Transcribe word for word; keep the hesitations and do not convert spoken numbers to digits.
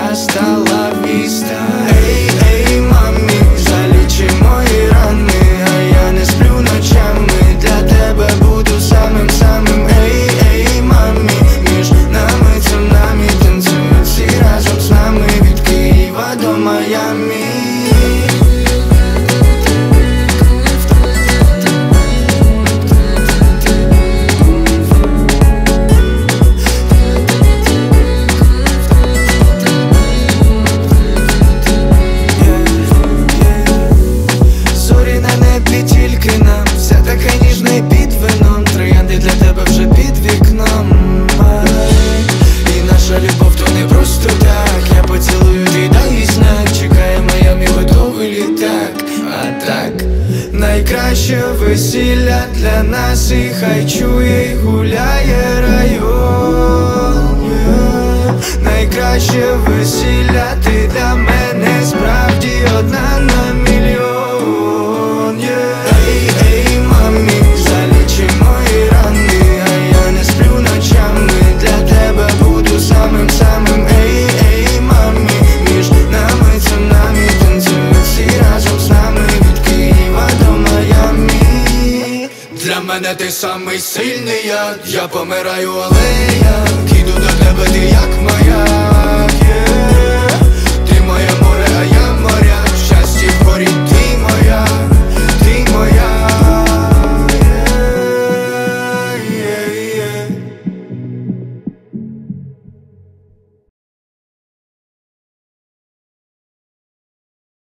hasta la vista. Ей, ей, мамі, залічи мої рани, а я не сплю ночами, для тебе буду самим-самим. Ей, ей, мамі, між нами цунамі, танцюють всі разом з нами, від Києва до Майамі. Найкраще весілля для нас, і хай чує, і гуляє район. yeah. Найкраще весілля, ти для мене справді одна на мільйон. yeah. Ей, ей, мамі, залічи мої рани, а я не сплю ночами, для тебе буду самим-самим. Ей, ей, мамі, між нами цунамі, танцюють всі разом з нами, від Києва до Майамі. Для мене ти самий сильний яд, я помираю, але я іду до тебе, ти як моя.